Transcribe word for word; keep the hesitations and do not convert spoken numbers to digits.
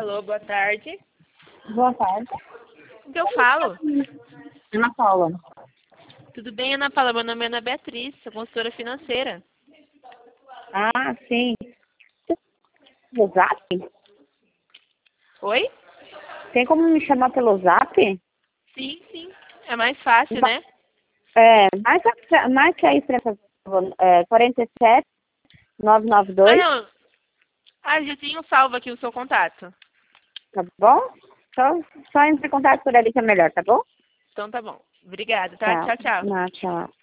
Alô, boa tarde. Boa tarde. O que eu falo? Ana Paula. Tudo bem, Ana Paula? Meu nome é Ana Beatriz, sou consultora financeira. Ah, sim. Pelo Zap? Oi? Tem como me chamar pelo Zap? Sim, sim. É mais fácil, Va- né? É, marca, marca aí pra é, quarenta e sete, nove nove Ah, dois, não. Ah, já tenho salvo aqui o seu contato. tá bom? Só, só entre em contato por ali que é melhor, tá bom? Então tá bom. Obrigada, tá? Tchau. Tchau, tchau. Não, tchau.